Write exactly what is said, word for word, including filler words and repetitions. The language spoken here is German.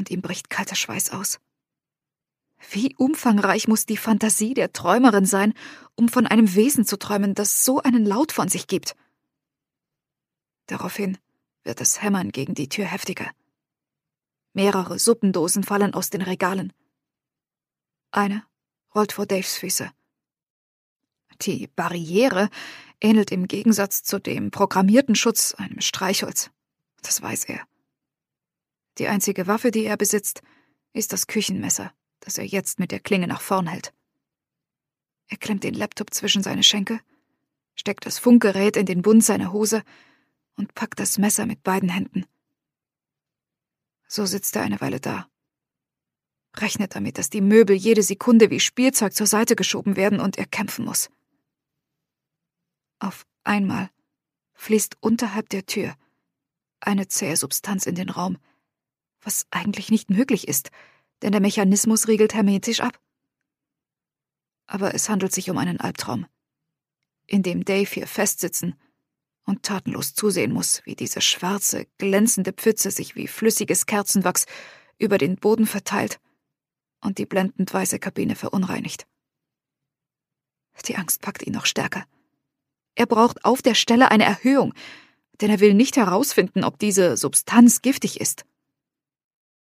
und ihm bricht kalter Schweiß aus. Wie umfangreich muss die Fantasie der Träumerin sein, um von einem Wesen zu träumen, das so einen Laut von sich gibt. Daraufhin wird das Hämmern gegen die Tür heftiger. Mehrere Suppendosen fallen aus den Regalen. Eine rollt vor Daves Füße. Die Barriere ähnelt im Gegensatz zu dem programmierten Schutz einem Streichholz. Das weiß er. Die einzige Waffe, die er besitzt, ist das Küchenmesser, das er jetzt mit der Klinge nach vorn hält. Er klemmt den Laptop zwischen seine Schenkel, steckt das Funkgerät in den Bund seiner Hose und packt das Messer mit beiden Händen. So sitzt er eine Weile da. Rechnet damit, dass die Möbel jede Sekunde wie Spielzeug zur Seite geschoben werden und er kämpfen muss. Auf einmal fließt unterhalb der Tür eine zähe Substanz in den Raum, was eigentlich nicht möglich ist, denn der Mechanismus riegelt hermetisch ab. Aber es handelt sich um einen Albtraum, in dem Dave hier festsitzen und tatenlos zusehen muss, wie diese schwarze, glänzende Pfütze sich wie flüssiges Kerzenwachs über den Boden verteilt und die blendend weiße Kabine verunreinigt. Die Angst packt ihn noch stärker. Er braucht auf der Stelle eine Erhöhung, denn er will nicht herausfinden, ob diese Substanz giftig ist.